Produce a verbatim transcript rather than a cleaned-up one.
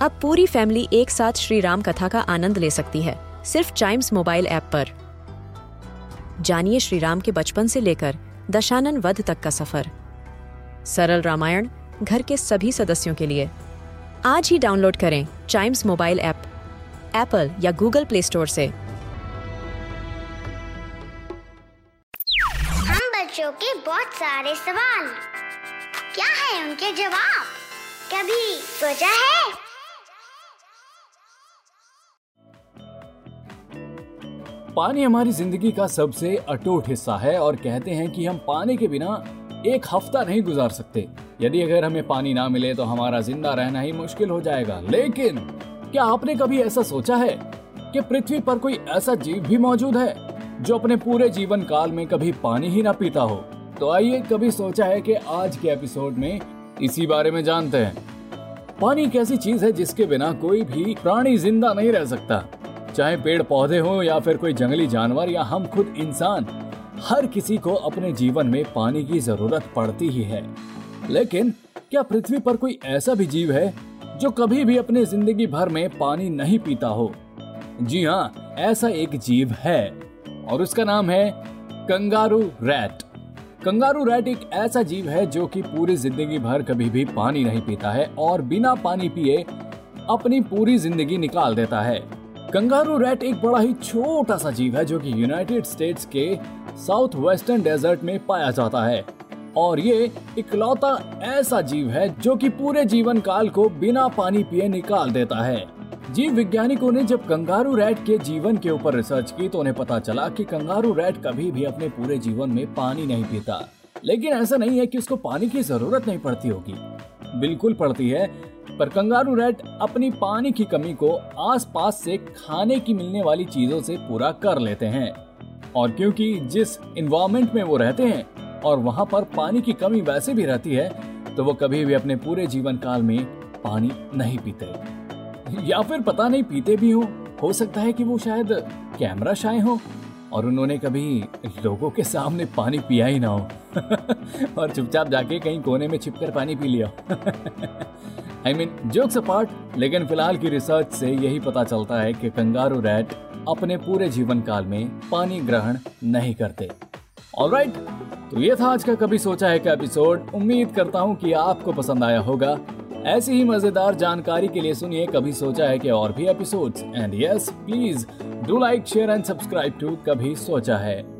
अब पूरी फैमिली एक साथ श्री राम कथा का आनंद ले सकती है सिर्फ चाइम्स मोबाइल ऐप पर। जानिए श्री राम के बचपन से लेकर दशानन वध तक का सफर। सरल रामायण घर के सभी सदस्यों के लिए। आज ही डाउनलोड करें चाइम्स मोबाइल ऐप एप्पल या गूगल प्ले स्टोर से। हम बच्चों के बहुत सारे सवाल, क्या है उनके जवाब, कभी सोचा है? पानी हमारी जिंदगी का सबसे अटूट हिस्सा है और कहते हैं कि हम पानी के बिना एक हफ्ता नहीं गुजार सकते। यदि अगर हमें पानी ना मिले तो हमारा जिंदा रहना ही मुश्किल हो जाएगा। लेकिन क्या आपने कभी ऐसा सोचा है कि पृथ्वी पर कोई ऐसा जीव भी मौजूद है जो अपने पूरे जीवन काल में कभी पानी ही ना पीता हो? तो आइए कभी सोचा है कि आज के एपिसोड में इसी बारे में जानते हैं। पानी एक ऐसी चीज है जिसके बिना कोई भी प्राणी जिंदा नहीं रह सकता, चाहे पेड़ पौधे हो या फिर कोई जंगली जानवर या हम खुद इंसान। हर किसी को अपने जीवन में पानी की जरूरत पड़ती ही है। लेकिन क्या पृथ्वी पर कोई ऐसा भी जीव है जो कभी भी अपने जिंदगी भर में पानी नहीं पीता हो? जी हाँ, ऐसा एक जीव है और उसका नाम है कंगारू रैट। कंगारू रैट एक ऐसा जीव है जो कि पूरी जिंदगी भर कभी भी पानी नहीं पीता है और बिना पानी पिए अपनी पूरी जिंदगी निकाल देता है। कंगारू रैट एक बड़ा ही छोटा सा जीव है जो कि यूनाइटेड स्टेट्स के साउथ वेस्टर्न डेजर्ट में पाया जाता है और ये इकलौता ऐसा जीव है जो कि पूरे जीवन काल को बिना पानी पिए निकाल देता है। जीव वैज्ञानिकों ने जब कंगारू रैट के जीवन के ऊपर रिसर्च की तो उन्हें पता चला कि कंगारू रैट कभी भी अपने पूरे जीवन में पानी नहीं पीता। लेकिन ऐसा नहीं है कि उसको पानी की जरूरत नहीं पड़ती होगी, बिल्कुल पड़ती है, पर कंगारू रैट अपनी पानी की कमी को आसपास से खाने की मिलने वाली चीजों से पूरा कर लेते हैं। और क्योंकि जिस एनवायरनमेंट में वो रहते हैं और वहाँ पर पानी की कमी वैसे भी रहती है, तो वो कभी भी अपने पूरे जीवन काल में पानी नहीं पीते। या फिर पता नहीं पीते भी हो हो सकता है कि वो शायद कैमरा शाय हो और उन्होंने कभी लोगों के सामने पानी पिया ही ना हो और चुपचाप जाके कहीं कोने में छिपकर पानी पी लिया। आई मीन जोक्स अपार्ट, लेकिन फिलहाल की रिसर्च से यही पता चलता है कि कंगारू रैट अपने पूरे जीवन काल में पानी ग्रहण नहीं करते। ऑलराइट, तो ये था आज का कभी सोचा है का एपिसोड। उम्मीद करता हूँ कि आपको पसंद आया होगा। ऐसी ही मजेदार जानकारी के लिए सुनिए कभी सोचा है के और भी episodes. And yes, please do like, share and subscribe to कभी सोचा है।